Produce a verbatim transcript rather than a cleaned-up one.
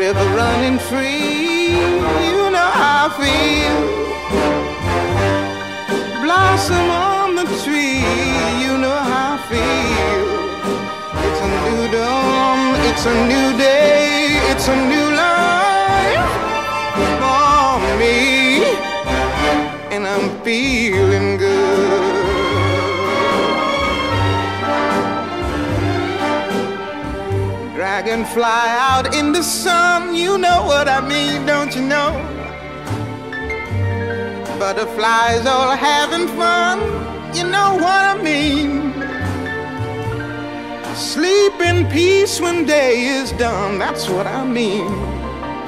river running free, you know how I feel. Blossom on the tree, you know how I feel. It's a new dawn, it's a new day, it's a new life for me, and I'm feeling good. Dragonfly out in the sun, you know what I mean, don't you know? Butterflies all having fun, you know what I mean. Sleep in peace when day is done, that's what I mean.